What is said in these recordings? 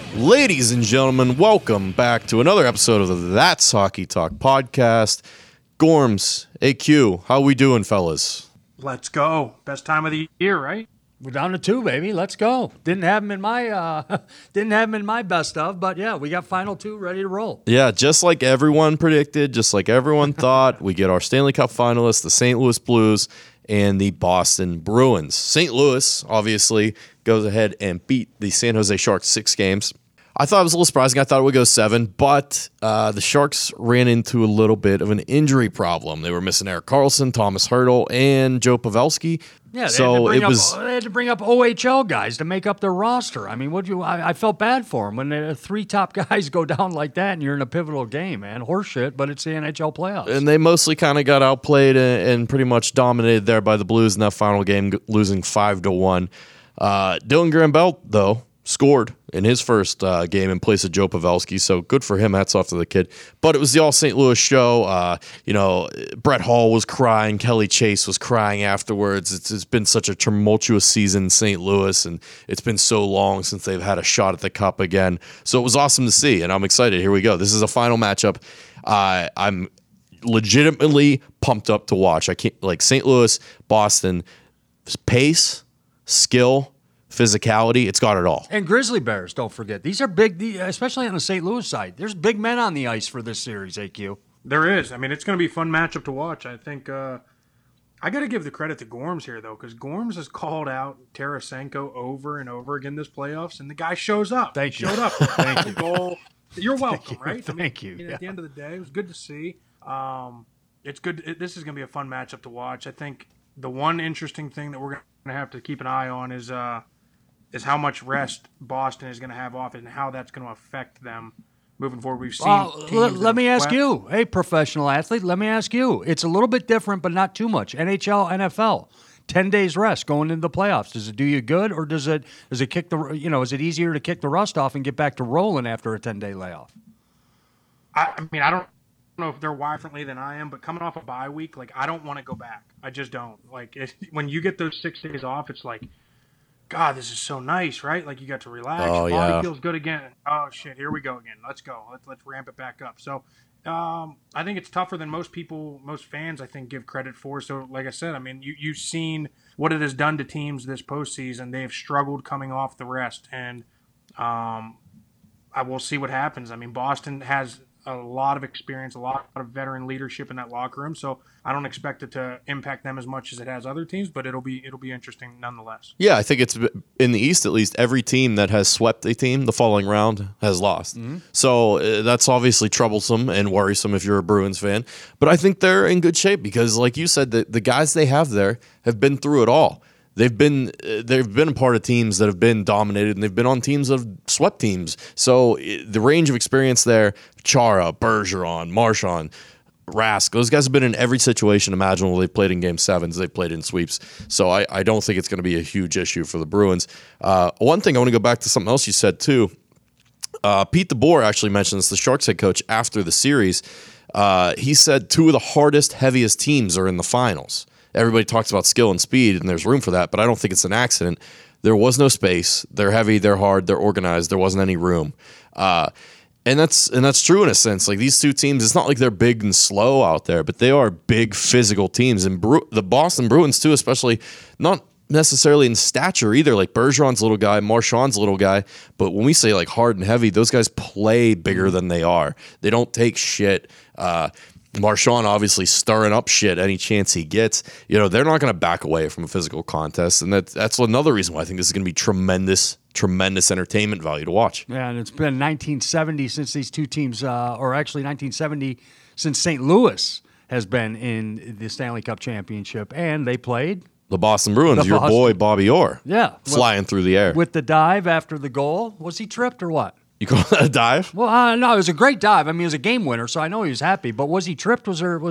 Ladies and gentlemen, welcome back to another episode of the That's Hockey Talk podcast. Gorms, AQ, how we doing, fellas? Let's go. Best time of the year, right? We're down to 2, baby. Let's go. Didn't have them in my best of, but yeah, we got final 2 ready to roll. Yeah, just like everyone predicted, just like everyone thought, we get our Stanley Cup finalists, the St. Louis Blues and the Boston Bruins. St. Louis, obviously, goes ahead and beat the San Jose Sharks 6 games. I thought it was a little surprising. I thought it would go 7, but the Sharks ran into a little bit of an injury problem. They were missing Erik Karlsson, Thomas Hertl, and Joe Pavelski. Yeah, they had to bring up OHL guys to make up their roster. I mean, I felt bad for them when the 3 top guys go down like that, and you're in a pivotal game, man. Horseshit, but it's the NHL playoffs. And they mostly kind of got outplayed and pretty much dominated there by the Blues in that final game, losing 5-1. Dylan Granville, though, scored in his first game in place of Joe Pavelski, so good for him. Hats off to the kid. But it was the all St. Louis show. Brett Hull was crying. Kelly Chase was crying afterwards. It's been such a tumultuous season in St. Louis, and it's been so long since they've had a shot at the cup again. So it was awesome to see, and I'm excited. Here we go. This is a final matchup. I'm legitimately pumped up to watch. I can't St. Louis, Boston, pace, skill, physicality, it's got it all. And Grizzly Bears, don't forget. These are big, especially on the St. Louis side. There's big men on the ice for this series, AQ. There is. I mean, it's going to be a fun matchup to watch. I think I got to give the credit to Gorms here, though, because Gorms has called out Tarasenko over and over again this playoffs, and the guy shows up. Thank you. Showed up. Thank you. Goal. You're welcome, right? Thank you. At the end of the day, it was good to see. It's good. This is going to be a fun matchup to watch. I think the one interesting thing that we're going to have to keep an eye on is how much rest Boston is going to have off and how that's going to affect them moving forward. We've seen let me ask you, hey, professional athlete, let me ask you. It's a little bit different, but not too much. NHL, NFL, 10 days rest going into the playoffs. Does it do you good, or does it kick is it easier to kick the rust off and get back to rolling after a 10-day layoff? I mean, I don't know if they're wired differently than I am, but coming off a bye week, I don't want to go back. I just don't. When you get those 6 days off, it's like, God, this is so nice, right? You got to relax. Your body feels good again. Oh, shit, here we go again. Let's go. Let's ramp it back up. So I think it's tougher than most fans, I think, give credit for. So, like I said, I mean, you've seen what it has done to teams this postseason. They have struggled coming off the rest, and I will see what happens. I mean, Boston has a lot of experience, a lot of veteran leadership in that locker room. So I don't expect it to impact them as much as it has other teams, but it'll be interesting nonetheless. Yeah, I think it's in the East, at least, every team that has swept a team the following round has lost. Mm-hmm. So that's obviously troublesome and worrisome if you're a Bruins fan. But I think they're in good shape because, like you said, the guys they have there have been through it all. They've been a part of teams that have been dominated, and they've been on teams that have swept teams. So the range of experience there, Chara, Bergeron, Marchand, Rask, those guys have been in every situation imaginable. They've played in Game 7s. They've played in sweeps. So I don't think it's going to be a huge issue for the Bruins. One thing, I want to go back to something else you said, too. Pete DeBoer actually mentioned this, the Sharks head coach, after the series. He said 2 of the hardest, heaviest teams are in the finals. Everybody talks about skill and speed, and there's room for that, but I don't think it's an accident. There was no space. They're heavy, they're hard, they're organized. There wasn't any room. And that's true in a sense. These 2 teams, it's not like they're big and slow out there, but they are big physical teams. And the Boston Bruins, too, especially, not necessarily in stature either. Bergeron's a little guy, Marchand's a little guy. But when we say hard and heavy, those guys play bigger than they are. They don't take shit. Marchand obviously stirring up shit any chance he gets. They're not going to back away from a physical contest, and that's another reason why I think this is going to be tremendous entertainment value to watch. Yeah, and it's been 1970 since these 2 teams, or actually 1970 since St. Louis has been in the Stanley Cup Championship, and they played the Boston Bruins. Boy Bobby Orr, flying through the air with the dive after the goal. Was he tripped or what? You call that a dive? Well, no, it was a great dive. I mean, it was a game winner, so I know he was happy. But was he tripped? Was there?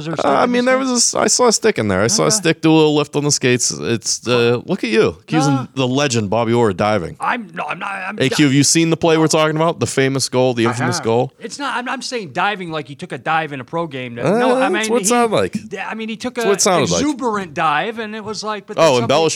I saw a stick in there. I saw a stick do a little lift on the skates. It's look at you accusing the legend Bobby Orr of diving. I'm not. AQ, have you seen the play we're talking about? The famous goal, the infamous goal. It's not. I'm saying diving like he took a dive in a pro game. That's what it sounded like. I mean, he took an exuberant dive, and it was like. But embellishment.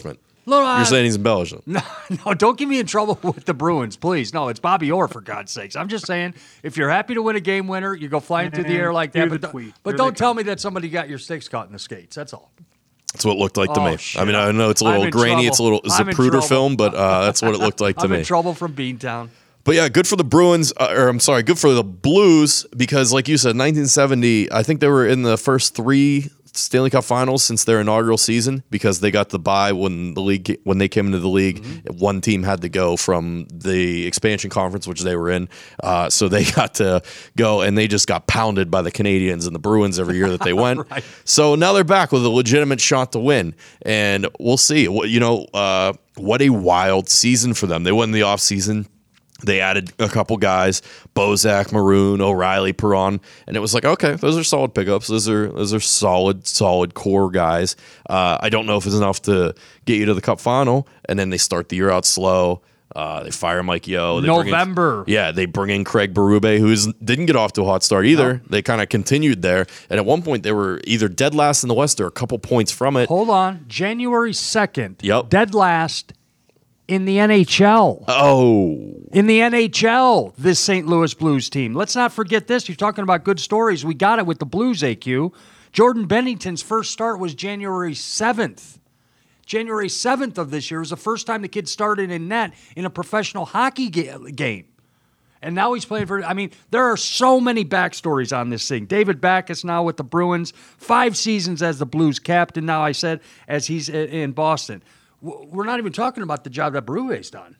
You're saying he's embellishing. No, don't get me in trouble with the Bruins, please. No, it's Bobby Orr, for God's sakes. I'm just saying, if you're happy to win a game winner, you go flying through the air like that. But don't tell me that somebody got your sticks caught in the skates. That's all. That's what it looked like to me. Shit. I mean, I know it's a little grainy. It's a little Zapruder film, but that's what it looked like to me. I'm in trouble from Beantown. But yeah, good for the Bruins, good for the Blues, because like you said, 1970, I think they were in the first 3 Stanley Cup Finals since their inaugural season, because they got the bye when they came into the league. One team had to go from the expansion conference, which they were in, so they got to go, and they just got pounded by the Canadians and the Bruins every year that they went. Right. So now they're back with a legitimate shot to win, and we'll see. What a wild season for them. They won the offseason. They added a couple guys, Bozak, Maroon, O'Reilly, Perron, and it was like, okay, those are solid pickups. Those are solid core guys. I don't know if it's enough to get you to the Cup final, and then they start the year out slow. They fire Mike Yeo. They bring in Craig Berube, who didn't get off to a hot start either. No. They kind of continued there, and at one point they were either dead last in the West or a couple points from it. Hold on, January 2nd, dead last in the NHL. In the NHL, this St. Louis Blues team. Let's not forget this. You're talking about good stories. We got it with the Blues, AQ. Jordan Bennington's first start was January 7th. January 7th of this year was the first time the kid started in net in a professional hockey game. And now he's playing for, there are so many backstories on this thing. David Backes now with the Bruins, 5 seasons as the Blues captain now, I said, as he's in Boston. We're not even talking about the job that Berube's done.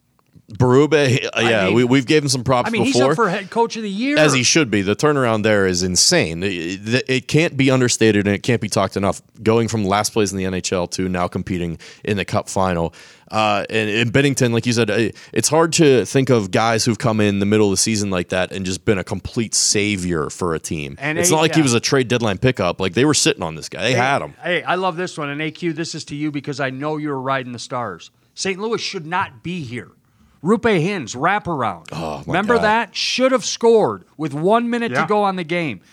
Berube, we've given him some props before. He's up for head coach of the year. As he should be. The turnaround there is insane. It can't be understated, and it can't be talked enough. Going from last place in the NHL to now competing in the Cup final. And Bennington, like you said, it's hard to think of guys who've come in the middle of the season like that and just been a complete savior for a team. And it's not like he was a trade deadline pickup. Like, they were sitting on this guy. They had him. Hey, I love this one. And AQ, this is to you because I know you're riding the Stars. St. Louis should not be here. Rupe Hintz, wraparound. Oh, remember God. that? Should have scored with 1 minute to go on the game.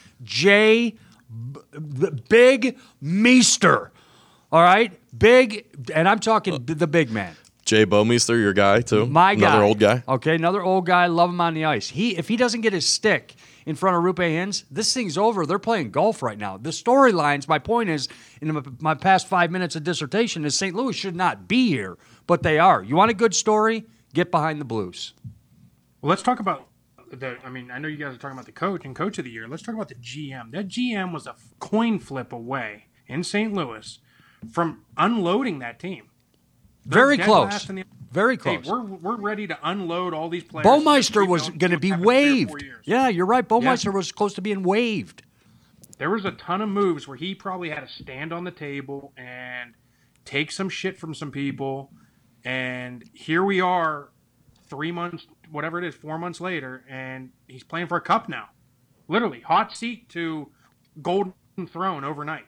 Big Meester. All right? Big, and I'm talking the big man. Jay Bouwmeester, your guy, too? My guy. Another old guy. Okay, another old guy. Love him on the ice. If he doesn't get his stick in front of Rupe Hintz, this thing's over. They're playing golf right now. The storylines, my point is, in my past 5 minutes of dissertation, is St. Louis should not be here, but they are. You want a good story? Get behind the Blues. Well, let's talk about I know you guys are talking about the coach and coach of the year. Let's talk about the GM. That GM was a coin flip away in St. Louis from unloading that team. Very close. Very close. Hey, we're ready to unload all these players. Bouwmeester was going to be waived. Yeah, you're right. Bouwmeester was close to being waived. There was a ton of moves where he probably had to stand on the table and take some shit from some people. And here we are 3 months, whatever it is, 4 months later, and he's playing for a cup now. Literally, hot seat to golden throne overnight.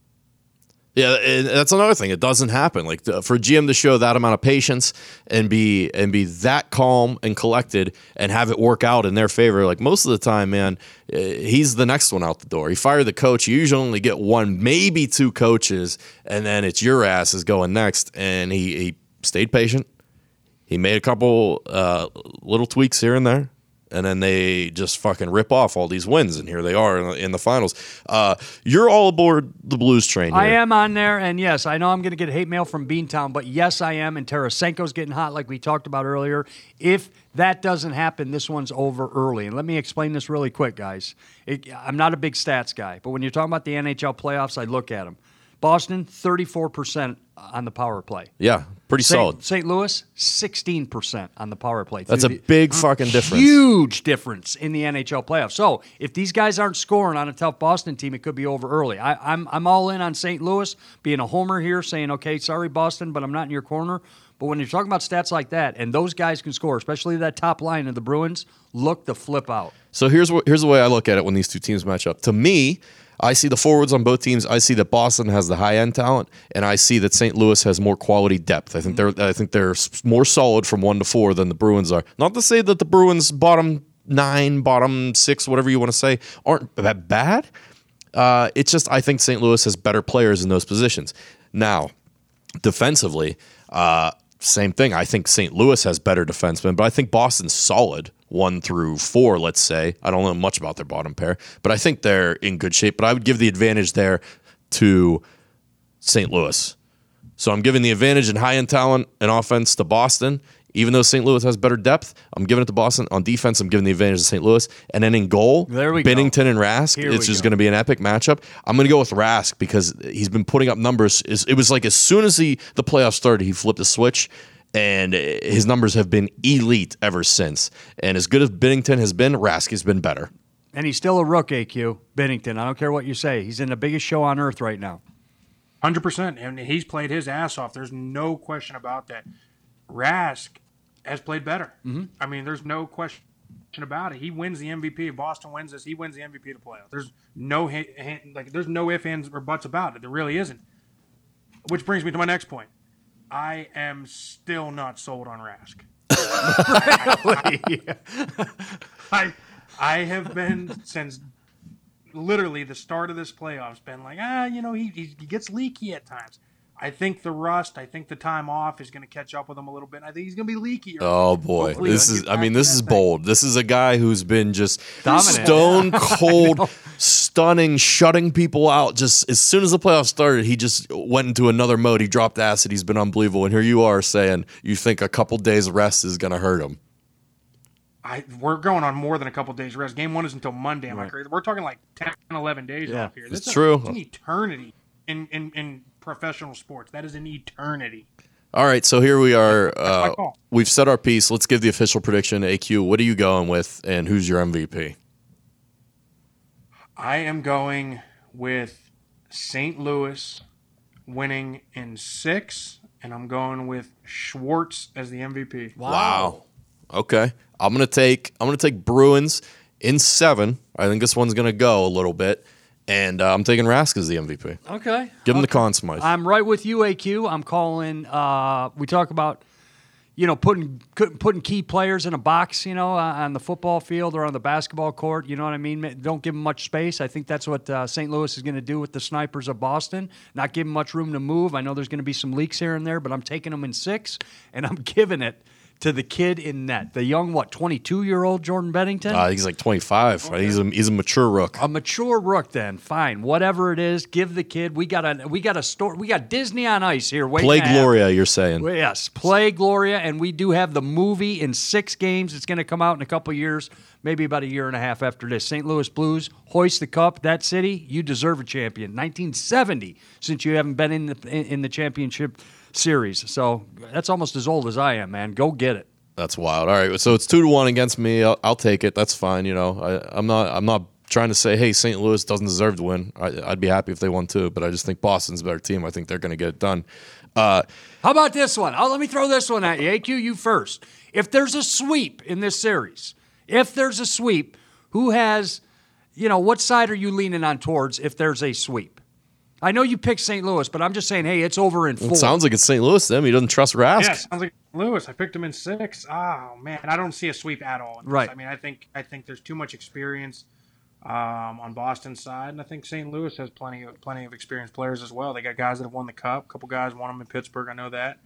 Yeah, and that's another thing. It doesn't happen. Like, for GM to show that amount of patience and be that calm and collected and have it work out in their favor. Like, most of the time, man, he's the next one out the door. He fired the coach. You usually only get 1, maybe 2 coaches, and then it's your ass is going next. And he stayed patient. He made a couple little tweaks here and there, and then they just fucking rip off all these wins, and here they are in the finals. You're all aboard the Blues train here. I am on there, and yes, I know I'm going to get hate mail from Beantown, but yes, I am, and Tarasenko's getting hot like we talked about earlier. If that doesn't happen, this one's over early. And let me explain this really quick, guys. I'm not a big stats guy, but when you're talking about the NHL playoffs, I look at them. Boston, 34% on the power play. Yeah, pretty solid. St. Louis, 16% on the power play. That's a big fucking difference. Huge difference in the NHL playoffs. So if these guys aren't scoring on a tough Boston team, it could be over early. I'm all in on St. Louis, being a homer here, saying, okay, sorry, Boston, but I'm not in your corner. But when you're talking about stats like that, and those guys can score, especially that top line of the Bruins, look to flip out. So here's the way I look at it when these two teams match up. To me, I see the forwards on both teams. I see that Boston has the high-end talent, and I see that St. Louis has more quality depth. I think they're more solid from 1 to 4 than the Bruins are. Not to say that the Bruins bottom 9, bottom 6, whatever you want to say, aren't that bad. It's just I think St. Louis has better players in those positions. Now, defensively, Same thing. I think St. Louis has better defensemen, but I think Boston's solid 1 through 4, let's say. I don't know much about their bottom pair, but I think they're in good shape. But I would give the advantage there to St. Louis. So I'm giving the advantage in high-end talent and offense to Boston. Even though St. Louis has better depth, I'm giving it to Boston. On defense, I'm giving the advantage to St. Louis. And then in goal, Binnington and Rask, it's just going to be an epic matchup. I'm going to go with Rask because he's been putting up numbers. It was like as soon as the playoffs started, he flipped a switch, and his numbers have been elite ever since. And as good as Binnington has been, Rask has been better. And he's still a rook, AQ, Binnington. I don't care what you say. He's in the biggest show on earth right now. 100%. And he's played his ass off. There's no question about that. Rask has played better. Mm-hmm. I mean, there's no question about it. He wins the MVP. If Boston wins this, he wins the MVP of the playoffs. There's no there's no ifs, ands, or buts about it. There really isn't. Which brings me to my next point. I am still not sold on Rask. I have been since literally the start of this playoffs. Been like, he gets leaky at times. I think the rust, I think the time off is going to catch up with him a little bit. I think he's going to be leaky. Oh boy, this is bold. This is a guy who's been just dominant. Stone cold, stunning, shutting people out. Just as soon as the playoffs started, he just went into another mode. He dropped acid. He's been unbelievable. And here you are saying you think a couple days rest is going to hurt him. We're going on more than a couple days rest. Game 1 is until Monday. Am I crazy? We're talking like 10, 11 days off here. It's true. It's an eternity in professional sports. That is an eternity. All right, so here we are. We've set our piece. Let's give the official prediction. AQ, what are you going with, and who's your MVP? I am going with St. Louis winning in 6, and I'm going with Schwartz as the MVP. Wow. Okay. I'm gonna take Bruins in 7. I think this one's gonna go a little bit. And I'm taking Rask as the MVP. Okay. Give him the Conn Smythe. I'm right with you, AQ. I'm calling. We talk about, putting key players in a box, on the football field or on the basketball court. You know what I mean? Don't give them much space. I think that's what St. Louis is going to do with the Snipers of Boston. Not give them much room to move. I know there's going to be some leaks here and there, but I'm taking them in 6, and I'm giving it to the kid in net, the young 22-year-old Jordan Binnington. He's like 25. Right? He's a mature rook. A mature rook, then fine, whatever it is, give the kid. We got a story. We got Disney on Ice here. Play Gloria, you're saying? Well, yes, play Gloria, and we do have the movie in 6 games. It's going to come out in a couple years, maybe about a year and a half after this. St. Louis Blues hoist the cup. That city, you deserve a champion. 1970, since you haven't been in the championship series. So that's almost as old as I am, man. Go get it. That's wild. All right, so it's 2-1 against me. I'll take it. That's fine. I'm not trying to say, hey, St. Louis doesn't deserve to win. I'd be happy if they won too, but I just think Boston's a better team. I think they're going to get it done. How about this one? Let me throw this one at you. AQ, you first. If there's a sweep in this series, who has, what side are you leaning on towards if there's a sweep? I know you picked St. Louis, but I'm just saying, hey, it's over in 4. It sounds like it's St. Louis to him. He doesn't trust Rask. Yeah, sounds like Louis. I picked him in 6. Oh man, I don't see a sweep at all. Right. I mean, I think there's too much experience on Boston's side, and I think St. Louis has plenty of experienced players as well. They got guys that have won the Cup. A couple guys won them in Pittsburgh. I know that.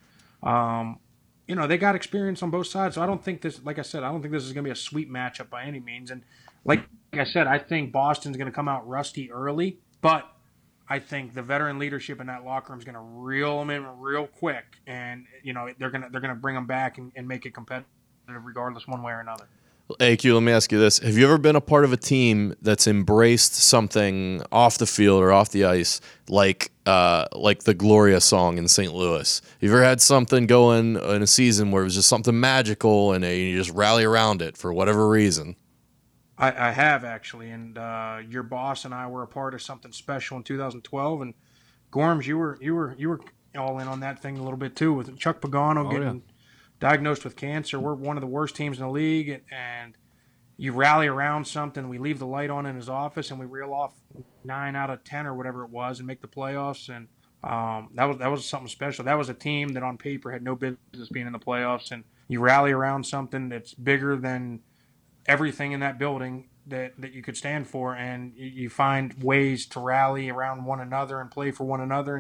They got experience on both sides. So I don't think this, like I said, I don't think this is going to be a sweep matchup by any means. And like I said, I think Boston's going to come out rusty early, but I think the veteran leadership in that locker room is going to reel them in real quick, and they're going to bring them back and make it competitive regardless one way or another. Hey, Q, let me ask you this. Have you ever been a part of a team that's embraced something off the field or off the ice like the Gloria song in St. Louis? Have you ever had something going in a season where it was just something magical and you just rally around it for whatever reason? I have actually, and your boss and I were a part of something special in 2012. And Gorms, you were all in on that thing a little bit too, with Chuck Pagano getting diagnosed with cancer. We're one of the worst teams in the league, and you rally around something. We leave the light on in his office, and we reel off 9 out of 10 or whatever it was, and make the playoffs. And that was something special. That was a team that on paper had no business being in the playoffs, and you rally around something that's bigger than everything in that building that you could stand for, and you find ways to rally around one another and play for one another,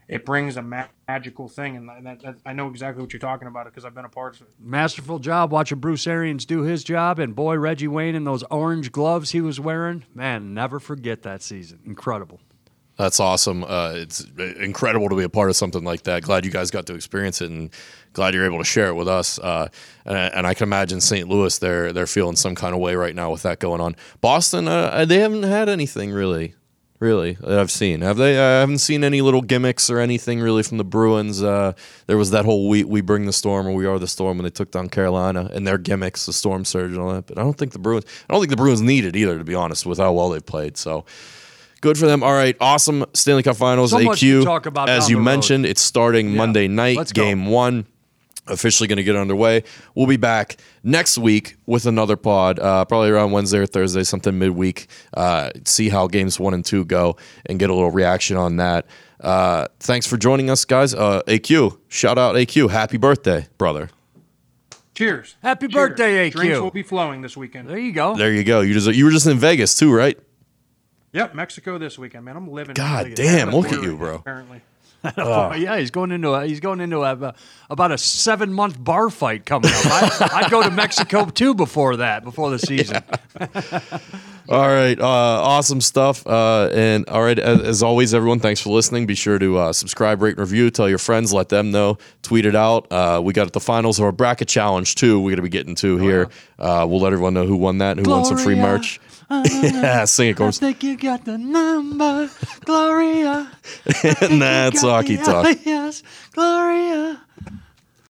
it brings a magical thing, and that I know exactly what you're talking about because I've been a part of it. Masterful job watching Bruce Arians do his job, and boy, Reggie Wayne in those orange gloves he was wearing, man, never forget that season. Incredible. That's awesome. It's incredible to be a part of something like that. Glad you guys got to experience it, and glad you're able to share it with us. And I can imagine St. Louis, they're feeling some kind of way right now with that going on. Boston, they haven't had anything really that I've seen. Have they? I haven't seen any little gimmicks or anything really from the Bruins. There was that whole we bring the storm or we are the storm when they took down Carolina and their gimmicks, the storm surge and all that. But I don't think the Bruins need it either, to be honest, with how well they've played. So good for them. All right, awesome Stanley Cup Finals. So much AQ, to talk about as down you the mentioned, road. it's starting Monday night. Let's go. Game 1. Officially going to get underway. We'll be back next week with another pod, probably around Wednesday or Thursday, something midweek. See how games 1 and 2 go and get a little reaction on that. Thanks for joining us, guys. AQ, shout out AQ. Happy birthday, brother. Cheers. Happy Cheers. birthday, AQ. Drinks will be flowing this weekend. There you go. There you go. You were just in Vegas too, right? Yep, Mexico this weekend, man. I'm living. God Vegas. damn, I'm a look at brewery, you, bro. Apparently. Yeah, he's going into about a 7-month bar fight coming up. I'd go to Mexico too before the season. All right, awesome stuff. And all right, as always, everyone, thanks for listening. Be sure to subscribe, rate, and review. Tell your friends, let them know. Tweet it out. We got the finals of our bracket challenge too. We're gonna be getting to here. We'll let everyone know who won that, and who won some free merch. Yeah, sing it, Corbs. I think you got the number, Gloria. And that's hockey talk. Yes, Gloria.